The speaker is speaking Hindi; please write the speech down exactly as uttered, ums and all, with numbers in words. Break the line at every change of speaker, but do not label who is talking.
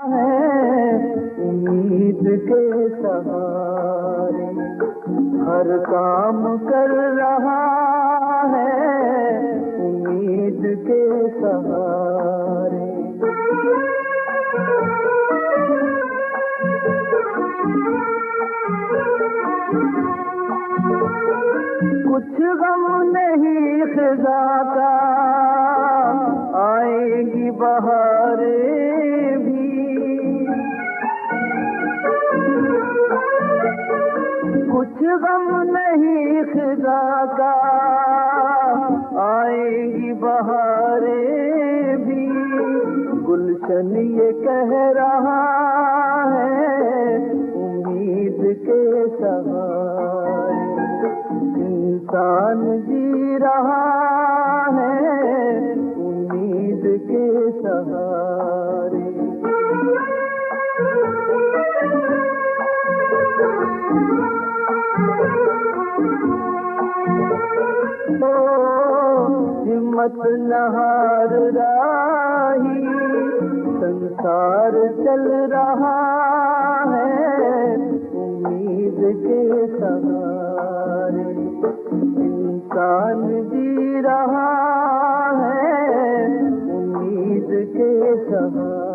है उम्मीद के सहारे, हर काम कर रहा है उम्मीद के सहारे। कुछ गम नहीं खिज़ा का, आएगी बहारें भी, कुछ गम नहीं खिज़ा का, आएगी बहारें भी। गुलशन ये कह रहा है उम्मीद के सहारे, इंसान जी रहा है उम्मीद के सहारे। ओ हिम्मत न हार राही, संसार चल रहा है उम्मीद के सहारे। इंसान जी रहा है उम्मीद के सहारे।